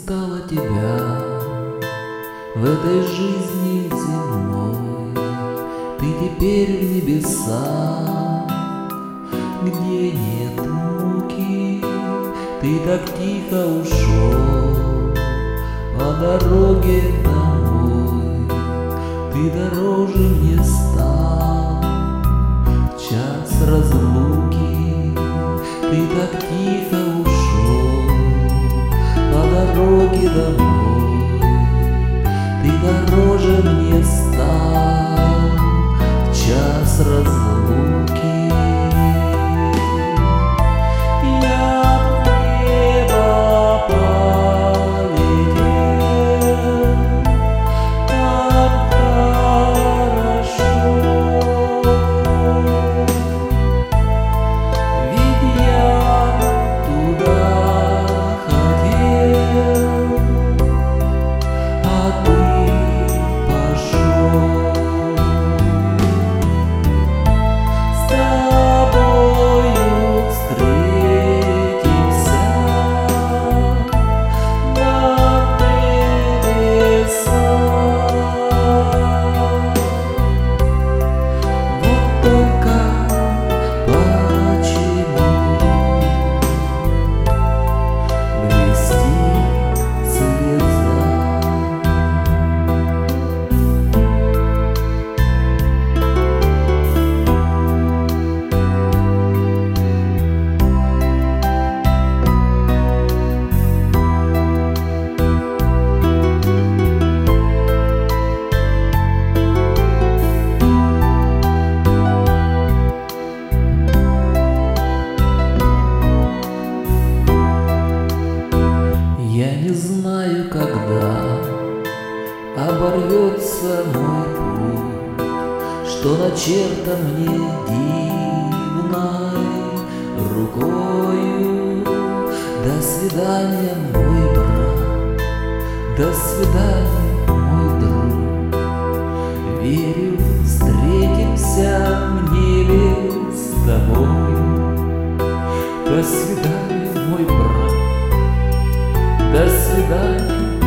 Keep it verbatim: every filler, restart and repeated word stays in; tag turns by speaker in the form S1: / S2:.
S1: стало тебя в этой жизни земной. Ты теперь в небесах, где нет муки. Ты так тихо ушел по дороге домой. Ты дороже мне стал в час разлуки. Ты так тихо ушел по дороге домой. Ты дороже мне стал в час разлуки. Я не знаю, когда оборвется мой путь, что начертан мне дивной рукою. До свидания, мой брат, до свидания, мой друг. Верю, встретимся в небе с тобой. До свидания, мой брат, до свидания.